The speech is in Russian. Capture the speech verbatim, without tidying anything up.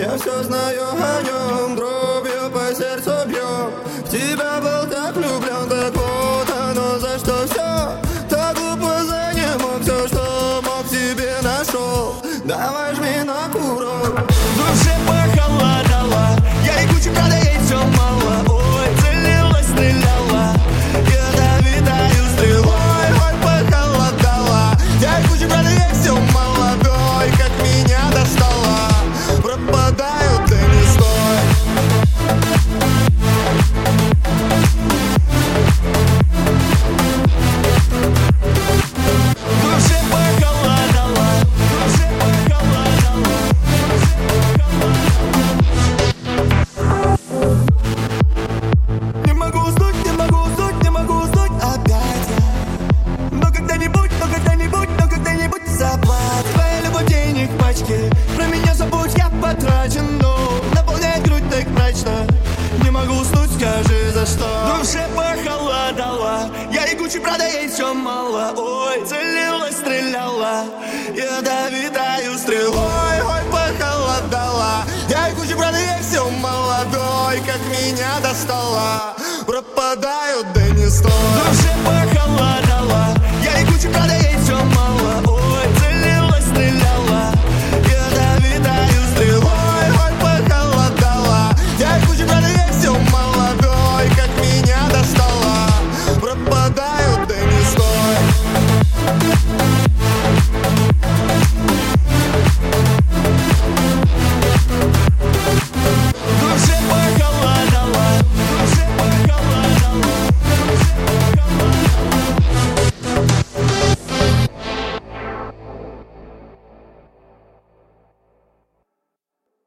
Я все знаю о нем, дробью по сердцу бьем. В тебя был так влюблен, так вот оно за что все. Так глупо за не мог, все, что мог, тебе нашел. Давай жми на курок. В душе похолодало, я и кучу правда, ей все мало. Ой, целилась, стреляла, ядовитою стрелой. Ой, похолодало, я и кучу правда, ей все молодой, как меня достала. Пропадаю, ты не стой. В душе похолодало, в душе похолодало, не могу уснуть, не могу уснуть, не могу уснуть опять я. Но когда-нибудь, но когда-нибудь, но когда-нибудь заплать. Твоя любовь денег в пачке, про меня забудь, я потрачен. Но наполняет грудь так мрачно, не могу уснуть, скажи за что. В душе похолодало, я рекучий, правда, ей все мало. Ой, целилась, стреляла, ядовитою стрелой. Ой, похолодало, я рекучий, правда, ей все молодой, как меня достала. Пропадаю, да не стой. В душе похолодало, я рекучий, правда,